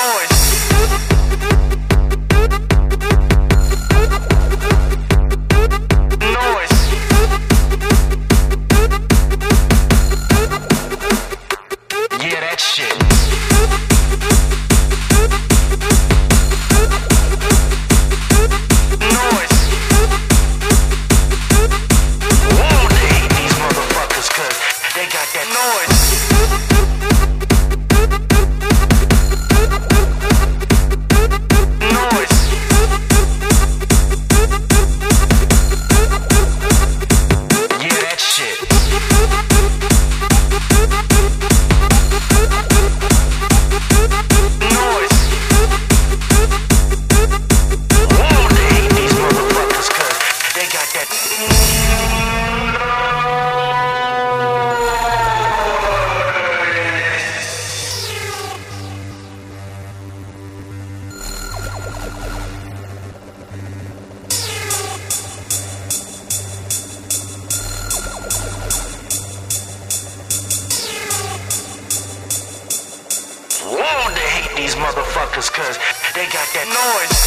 These motherfuckers, cause they got that noise.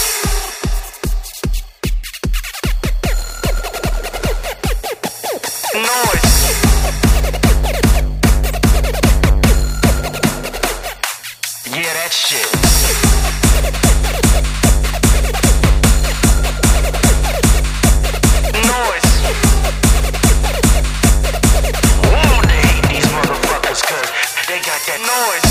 Noise. Yeah, that shit. Noise. Whoa, they hate these motherfuckers, cause they got that noise.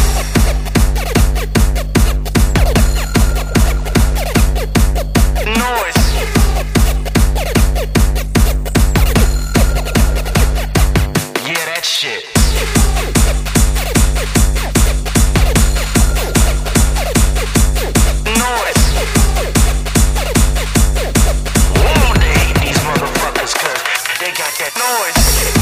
Shit. Noise. Whoa, they hate these motherfuckers, cause they got that noise.